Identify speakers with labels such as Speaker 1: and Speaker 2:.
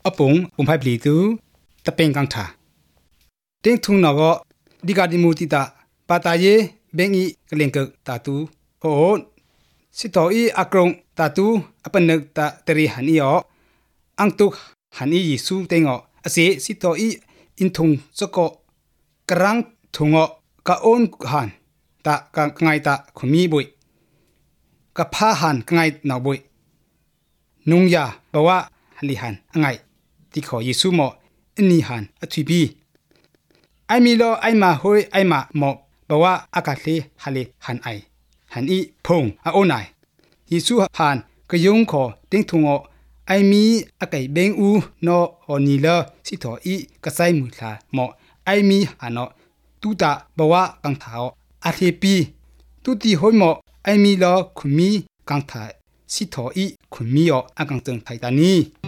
Speaker 1: ปุ่งไพ่ปลีตูตะเป็นกังถาเต็งทุงนอก็ดิกาดิมูติตาปาตาเยเบงอีกเลงกึกตาตูโอสิโตอีอักรงตาตูอปันนึกตาเตรีหันอีออังตุกหันอียิสูเต็งออาเสสิโตอีอินทุงสกกรังทุงอกะโอนหันตะกะไงตะขุมีบุยกะพาหันไงนาบุยนุงยาบะวะฮัลิหันไงที่ขอเยซูหมออินีหันอทุบีไอมีโลไอมาฮุยไอมาหมอบะวะอากาศเลฮัลิหันไอหันอีพงอาโอนายเยซูหันกะยงขอเต็งทุงไอมีอากาศเบงอูโนอนีเลสิโตอีกะไซมุลาหมอไอมีหันตูตาบวะกังถาอาเทปีตุติหอยหมอไอมีลอขุมีกังถาสิโถอีขุมีออากังเติงไทตานี